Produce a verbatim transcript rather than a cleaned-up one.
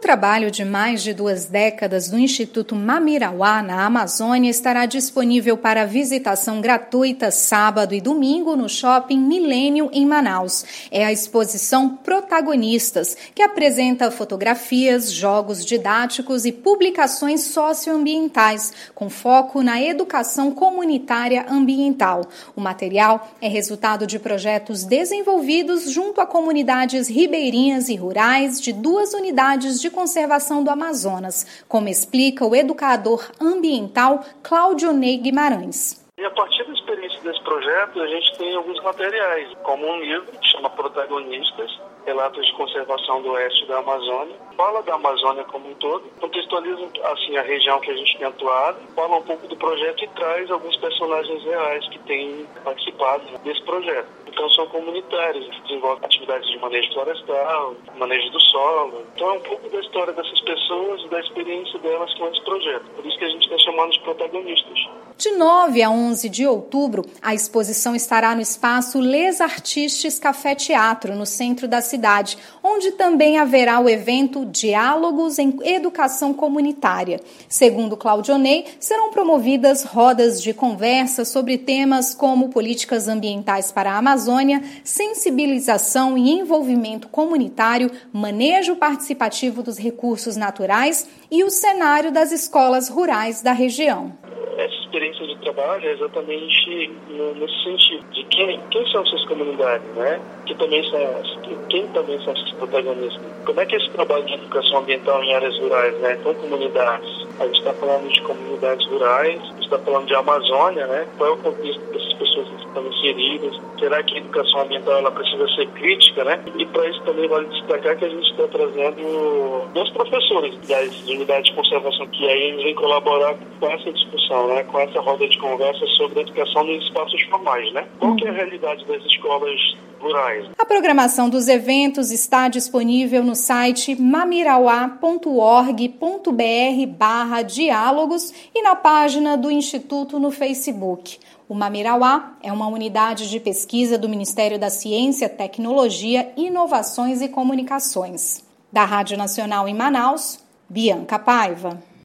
trabalho de mais de duas décadas do Instituto Mamirauá, na Amazônia, estará disponível para visitação gratuita sábado e domingo no Shopping Milênio, em Manaus. É a exposição Protagonistas, que apresenta fotografias, jogos didáticos e publicações socioambientais, com foco na educação comunitária ambiental. O material é resultado de projetos desenvolvidos junto a comunidades ribeirinhas e rurais de duas unidades de conservação do Amazonas, como explica o educador ambiental Claudionei Guimarães. E a partir da experiência desse projeto, a gente tem alguns materiais, como um livro que chama Protagonistas, Relatos de Conservação do Oeste da Amazônia. Fala da Amazônia como um todo, contextualiza assim, a região que a gente tem atuado, fala um pouco do projeto e traz alguns personagens reais que têm participado desse projeto. Então são comunitários, desenvolvem atividades de manejo florestal, manejo do solo. Então é um pouco da história dessas pessoas e da experiência delas com esse projeto. Por isso que a gente está chamando de protagonistas. De nove a onze de outubro, a exposição estará no espaço Les Artistes Café Teatro, no centro da cidade, onde também haverá o evento Diálogos em Educação Comunitária. Segundo Claudionei, serão promovidas rodas de conversa sobre temas como políticas ambientais para a Amazônia, sensibilização e envolvimento comunitário, manejo participativo dos recursos naturais e o cenário das escolas rurais da região. Essa experiência de trabalho é exatamente nesse sentido, de quem, quem são essas comunidades, né? Que também são, quem também são esses protagonistas. Como é que é esse trabalho de educação ambiental em áreas rurais, né? Com comunidades. A gente está falando de comunidades rurais, a gente está falando de Amazônia, né? Qual é o contexto dessas pessoas que estão inseridas? Será que a educação ambiental ela precisa ser crítica, né? E para isso também vale destacar que a gente está trazendo dois professores das unidades de conservação, que aí eles vêm colaborar com essa discussão, né? Com essa roda de conversa sobre a educação nos espaços formais, né? Qual que é a realidade das escolas rurais? A programação dos eventos está disponível no site mamirauá ponto org ponto br barra diálogos e na página do Instituto no Facebook. O Mamirauá é uma unidade de pesquisa do Ministério da Ciência, Tecnologia, Inovações e Comunicações. Da Rádio Nacional em Manaus, Bianca Paiva.